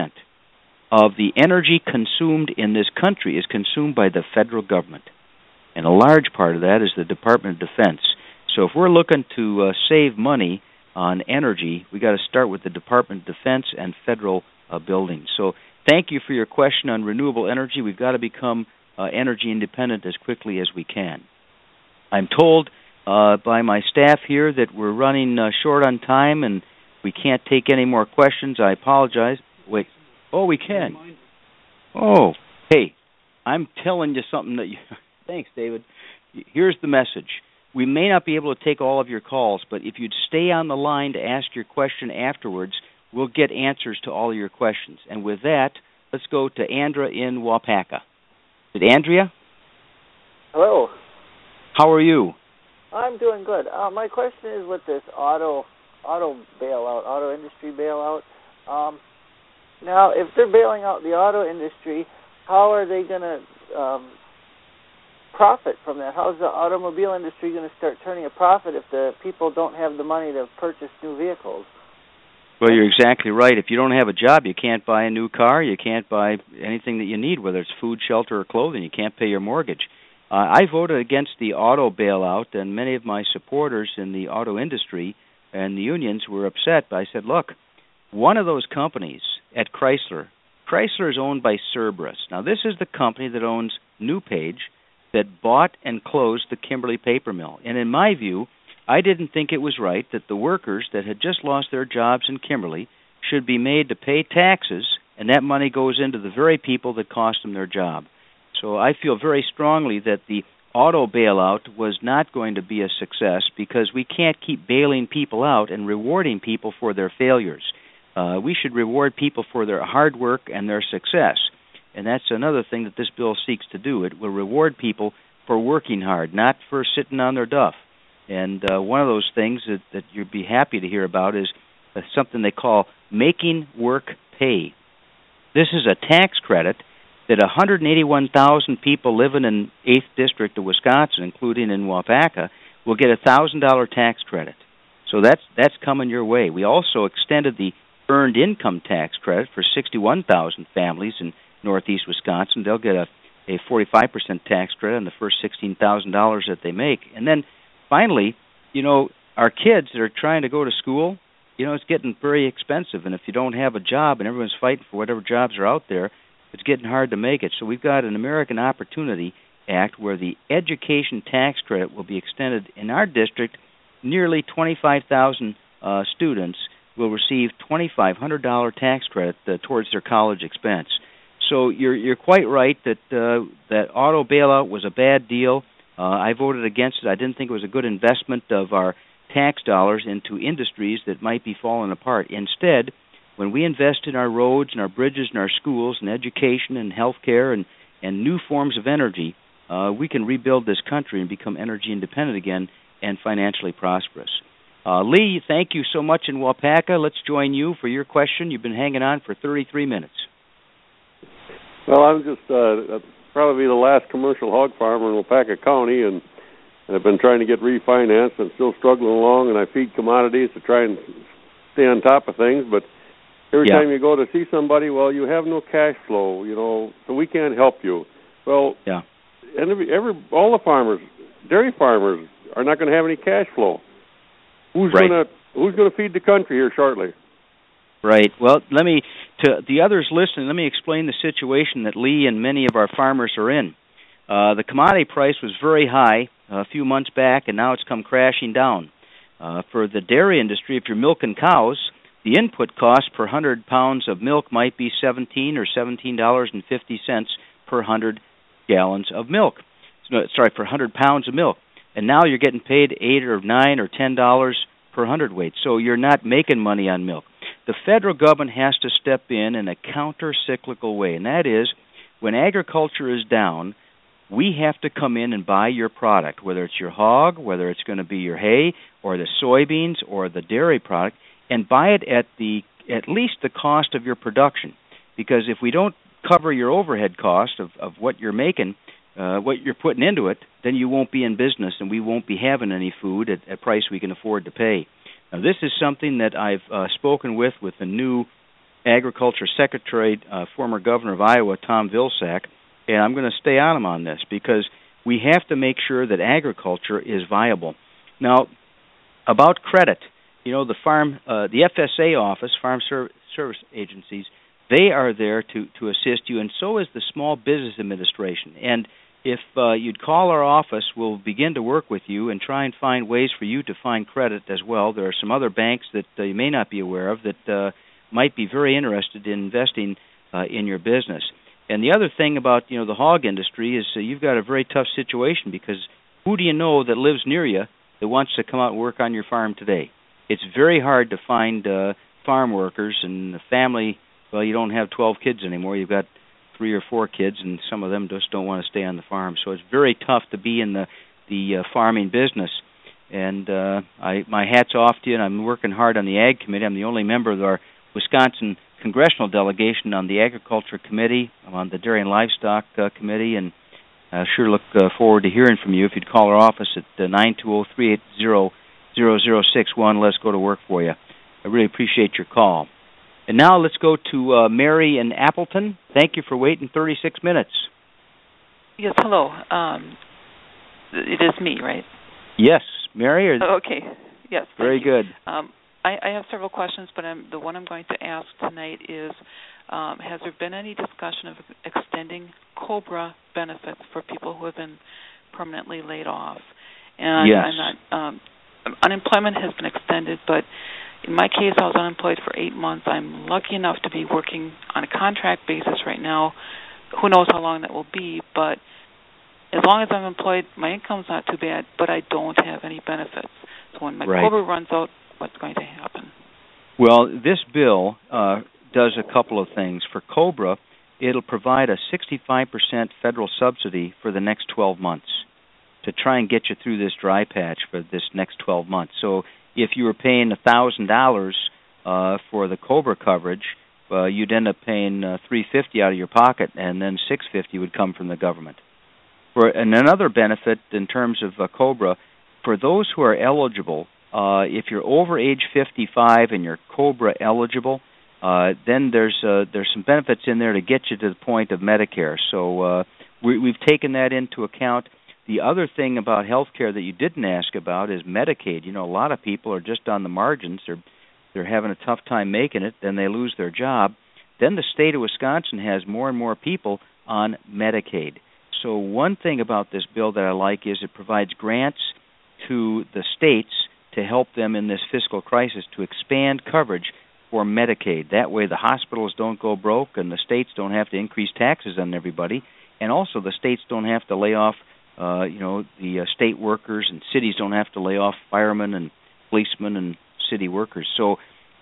of the energy consumed in this country is consumed by the federal government. And a large part of that is the Department of Defense. So if we're looking to save money on energy, we got to start with the Department of Defense and federal buildings. So thank you for your question on renewable energy. We've got to become energy independent as quickly as we can. I'm told by my staff here that we're running short on time and we can't take any more questions. I apologize. Wait. Oh, we can. Oh, hey, I'm telling you something that you... Thanks, David. Here's the message. We may not be able to take all of your calls, but if you'd stay on the line to ask your question afterwards, we'll get answers to all of your questions. And with that, let's go to Andrea in Waupaca. Is it Andrea? Hello. How are you? I'm doing good. My question is with this auto bailout, auto industry bailout. Now, if they're bailing out the auto industry, how are they going to profit from that? How's the automobile industry going to start turning a profit if the people don't have the money to purchase new vehicles? Well, you're exactly right. If you don't have a job, you can't buy a new car. You can't buy anything that you need, whether it's food, shelter, or clothing. You can't pay your mortgage. I voted against the auto bailout, and many of my supporters in the auto industry and the unions were upset. But I said, look, one of those companies at Chrysler is owned by Cerberus. Now, this is the company that owns NewPage that bought and closed the Kimberly paper mill. And in my view, I didn't think it was right that the workers that had just lost their jobs in Kimberly should be made to pay taxes, and that money goes into the very people that cost them their job. So I feel very strongly that the auto bailout was not going to be a success because we can't keep bailing people out and rewarding people for their failures. We should reward people for their hard work and their success. And that's another thing that this bill seeks to do. It will reward people for working hard, not for sitting on their duff. And one of those things that you'd be happy to hear about is something they call making work pay. This is a tax credit that 181,000 people living in 8th District of Wisconsin, including in Waupaca, will get a $1,000 tax credit. So that's coming your way. We also extended the earned income tax credit for 61,000 families in Northeast Wisconsin. They'll get a 45% tax credit on the first $16,000 that they make. And then finally, our kids that are trying to go to school, it's getting very expensive. And if you don't have a job and everyone's fighting for whatever jobs are out there, it's getting hard to make it. So we've got an American Opportunity Act where the education tax credit will be extended. In our district, nearly 25,000 students will receive $2,500 tax credit towards their college expense. So you're quite right that auto bailout was a bad deal. I voted against it. I didn't think it was a good investment of our tax dollars into industries that might be falling apart. Instead, when we invest in our roads and our bridges and our schools and education and health care and new forms of energy, we can rebuild this country and become energy independent again and financially prosperous. Lee, thank you so much in Waupaca. Let's join you for your question. You've been hanging on for 33 minutes. Well, I'm just probably the last commercial hog farmer in Waupaca County, and I've been trying to get refinanced. I'm still struggling along, and I feed commodities to try and stay on top of things, but every time you go to see somebody, well, you have no cash flow, so we can't help you. Well, and all the farmers, dairy farmers, are not going to have any cash flow. Who's going to feed the country here shortly? Right. Well, to the others listening, let me explain the situation that Lee and many of our farmers are in. The commodity price was very high a few months back, and now it's come crashing down. For the dairy industry, if you're milking cows, the input cost per 100 pounds of milk might be $17 or $17.50 per 100 gallons of milk. Per 100 pounds of milk. And now you're getting paid $8 or $9 or $10 per hundredweight. So you're not making money on milk. The federal government has to step in a counter-cyclical way, and that is when agriculture is down, we have to come in and buy your product, whether it's your hog, whether it's going to be your hay, or the soybeans, or the dairy product, and buy it at least the cost of your production. Because if we don't cover your overhead cost of what you're making, what you're putting into it, then you won't be in business and we won't be having any food at a price we can afford to pay. Now, this is something that I've spoken with the new Agriculture Secretary, former Governor of Iowa, Tom Vilsack, and I'm going to stay on him on this because we have to make sure that agriculture is viable. Now, about credit, the FSA office, Farm Service Agencies, they are there to assist you, and so is the Small Business Administration. And if you'd call our office, we'll begin to work with you and try and find ways for you to find credit as well. There are some other banks that you may not be aware of that might be very interested in investing in your business. And the other thing about the hog industry is you've got a very tough situation because who do you know that lives near you that wants to come out and work on your farm today? It's very hard to find farm workers and the family. Well, you don't have 12 kids anymore. You've got 3 or 4 kids, and some of them just don't want to stay on the farm. So it's very tough to be in the farming business. And my hat's off to you, and I'm working hard on the Ag Committee. I'm the only member of our Wisconsin Congressional Delegation on the Agriculture Committee. I'm on the Dairy and Livestock Committee, and I sure look forward to hearing from you. If you'd call our office at 920-380-0061, let's go to work for you. I really appreciate your call. And now let's go to Mary in Appleton. Thank you for waiting 36 minutes. Yes, hello. It is me, right? Yes, Mary? Okay, yes. Very good. I have several questions, but the one I'm going to ask tonight is, has there been any discussion of extending COBRA benefits for people who have been permanently laid off? And yes. Unemployment has been extended, but in my case, I was unemployed for 8 months. I'm lucky enough to be working on a contract basis right now. Who knows how long that will be, but as long as I'm employed, my income's not too bad, but I don't have any benefits. So when my COBRA runs out, what's going to happen? Well, this bill does a couple of things. For COBRA, it'll provide a 65% federal subsidy for the next 12 months to try and get you through this dry patch for this next 12 months. So if you were paying $1,000 for the COBRA coverage, you'd end up paying $350 out of your pocket, and then $650 would come from the government. And another benefit in terms of COBRA, for those who are eligible, if you're over age 55 and you're COBRA eligible, then there's some benefits in there to get you to the point of Medicare. So we've taken that into account. The other thing about health care that you didn't ask about is Medicaid. You know, a lot of people are just on the margins. They're having a tough time making it. Then they lose their job. Then the state of Wisconsin has more and more people on Medicaid. So one thing about this bill that I like is it provides grants to the states to help them in this fiscal crisis to expand coverage for Medicaid. That way the hospitals don't go broke and the states don't have to increase taxes on everybody. And also the states don't have to lay off, the state workers, and cities don't have to lay off firemen and policemen and city workers. So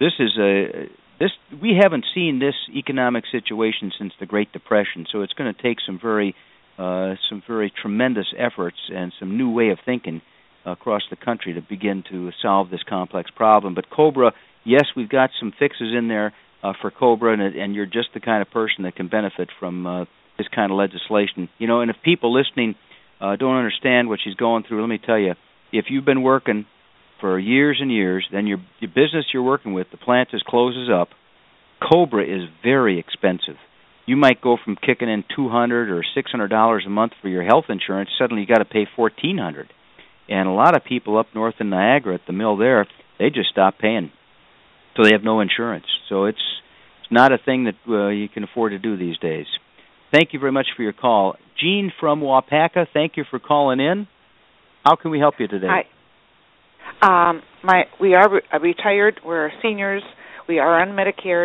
we haven't seen this economic situation since the Great Depression. So it's going to take some very tremendous efforts and some new way of thinking across the country to begin to solve this complex problem. But COBRA, yes, we've got some fixes in there for COBRA, and you're just the kind of person that can benefit from this kind of legislation. You know, and if people listening don't understand what she's going through, let me tell you, if you've been working for years and years, then your business you're working with, the plant just closes up, COBRA is very expensive. You might go from kicking in $200 or $600 a month for your health insurance, suddenly you got to pay $1,400. And a lot of people up north in Niagara at the mill there, they just stop paying. So they have no insurance. So it's not a thing that you can afford to do these days. Thank you very much for your call. Jean from Waupaca, thank you for calling in. How can we help you today? Hi. We are retired. We're seniors. We are on Medicare,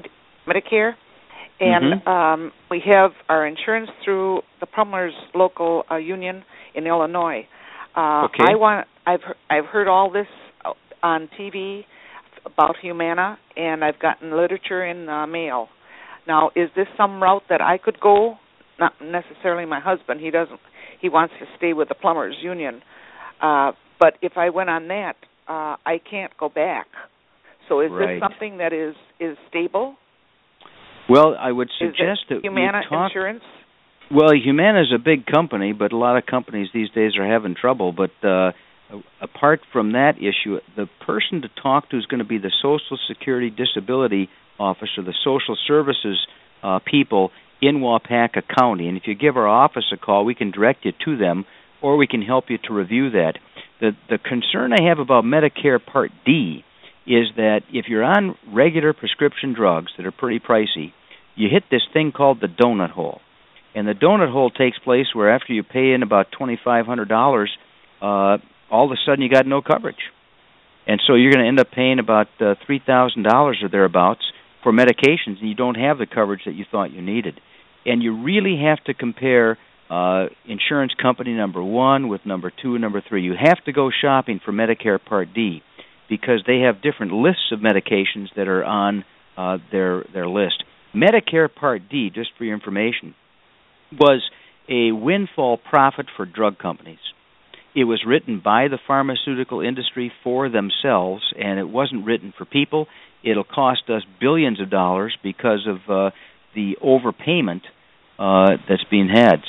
and we have our insurance through the Plumbers local union in Illinois. Okay. I've heard all this on TV about Humana, and I've gotten literature in mail. Now, is this some route that I could go? Not necessarily my husband. He doesn't. He wants to stay with the Plumbers Union. But if I went on that, I can't go back. So is this something that is stable? Well, I would suggest that Humana Insurance? Well, Humana is a big company, but a lot of companies these days are having trouble. But apart from that issue, the person to talk to is going to be the Social Security Disability Officer, the Social Services people in Waupaca County. And if you give our office a call, we can direct you to them, or we can help you to review that. The concern I have about Medicare Part D is that if you're on regular prescription drugs that are pretty pricey, you hit this thing called the donut hole. And the donut hole takes place where after you pay in about $2,500, all of a sudden you got no coverage. And so you're going to end up paying about $3,000 or thereabouts for medications, and you don't have the coverage that you thought you needed. And you really have to compare insurance company number 1 with number 2 and number 3. You have to go shopping for Medicare Part D because they have different lists of medications that are on their list. Medicare Part D, just for your information, was a windfall profit for drug companies. It was written by the pharmaceutical industry for themselves, and it wasn't written for people. It'll cost us billions of dollars because of the overpayment that's being had. So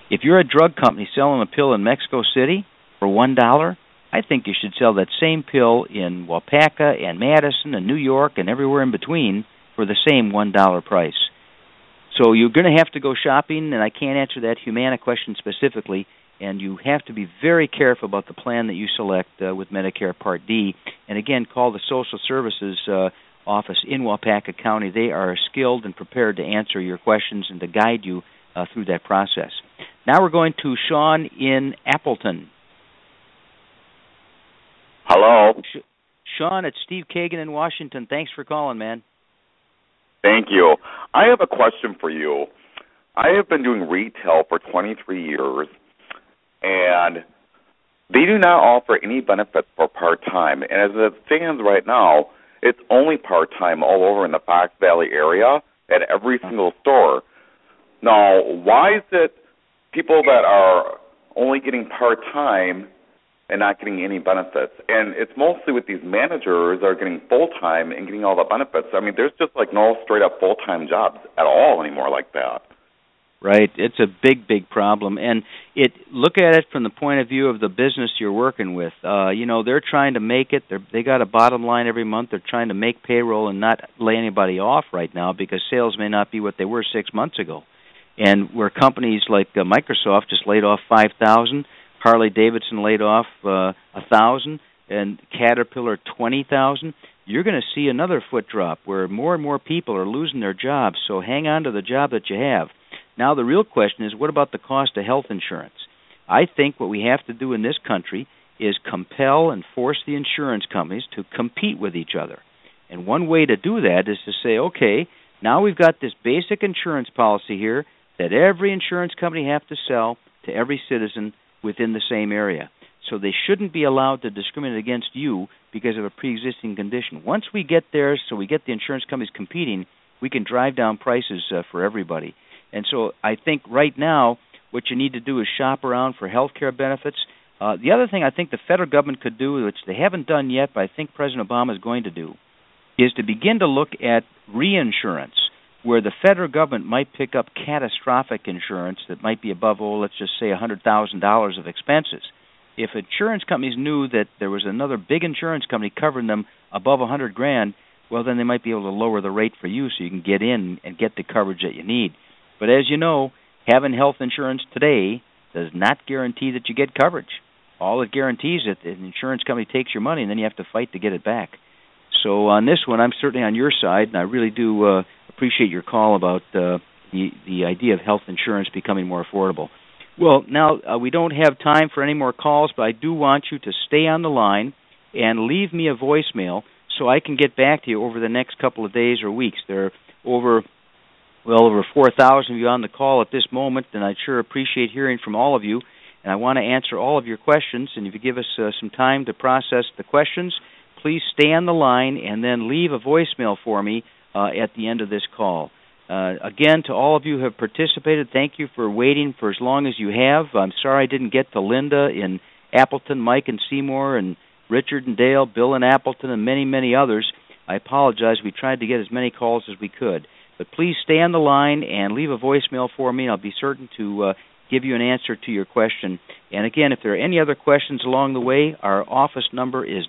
If you're a drug company selling a pill in Mexico City for $1, I think you should sell that same pill in Waupaca and Madison and New York and everywhere in between for the same $1 price. So you're going to have to go shopping, and I can't answer that Humana question specifically, and you have to be very careful about the plan that you select with Medicare Part D. And again, call the Social Services office in Waupaca County. They are skilled and prepared to answer your questions and to guide you through that process. Now we're going to Sean in Appleton. Hello. Sean, it's Steve Kagan in Washington. Thanks for calling, man. Thank you. I have a question for you. I have been doing retail for 23 years, and they do not offer any benefits for part-time. And as it stands right now, it's only part-time all over in the Fox Valley area at every single store. Now, why is it people that are only getting part-time and not getting any benefits? And it's mostly with these managers that are getting full-time and getting all the benefits. I mean, there's just like no straight-up full-time jobs at all anymore like that. Right. It's a big, big problem. And look at it from the point of view of the business you're working with. They're trying to make it. They got a bottom line every month. They're trying to make payroll and not lay anybody off right now because sales may not be what they were 6 months ago. And where companies like Microsoft just laid off 5,000, Harley-Davidson laid off 1,000, and Caterpillar 20,000, you're going to see another foot drop where more and more people are losing their jobs. So hang on to the job that you have. Now the real question is, what about the cost of health insurance? I think what we have to do in this country is compel and force the insurance companies to compete with each other. And one way to do that is to say, okay, now we've got this basic insurance policy here that every insurance company have to sell to every citizen within the same area. So they shouldn't be allowed to discriminate against you because of a pre-existing condition. Once we get there, so we get the insurance companies competing, we can drive down prices for everybody. And so I think right now what you need to do is shop around for health care benefits. The other thing I think the federal government could do, which they haven't done yet, but I think President Obama is going to do, is to begin to look at reinsurance, where the federal government might pick up catastrophic insurance that might be above, let's just say $100,000 of expenses. If insurance companies knew that there was another big insurance company covering them above $100,000, well, then they might be able to lower the rate for you so you can get in and get the coverage that you need. But as you know, having health insurance today does not guarantee that you get coverage. All it guarantees is that an insurance company takes your money and then you have to fight to get it back. So on this one, I'm certainly on your side, and I really do appreciate your call about the idea of health insurance becoming more affordable. Well, now we don't have time for any more calls, but I do want you to stay on the line and leave me a voicemail so I can get back to you over the next couple of days or weeks. There are over 4,000 of you on the call at this moment, and I'd sure appreciate hearing from all of you. And I want to answer all of your questions, and if you give us some time to process the questions, please stay on the line and then leave a voicemail for me at the end of this call. Again, to all of you who have participated, thank you for waiting for as long as you have. I'm sorry I didn't get to Linda in Appleton, Mike in Seymour, and Richard and Dale, Bill in Appleton, and many, many others. I apologize. We tried to get as many calls as we could. But please stay on the line and leave a voicemail for me. I'll be certain to give you an answer to your question. And again, if there are any other questions along the way, our office number is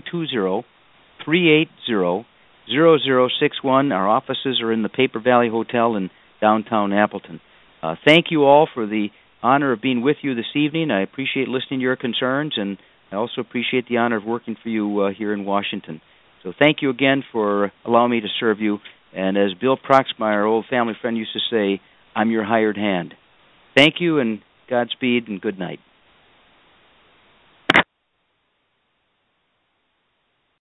920-380-0061. Our offices are in the Paper Valley Hotel in downtown Appleton. Thank you all for the honor of being with you this evening. I appreciate listening to your concerns, and I also appreciate the honor of working for you here in Washington. So thank you again for allowing me to serve you. And as Bill Proxmire, our old family friend, used to say, I'm your hired hand. Thank you, and Godspeed, and good night.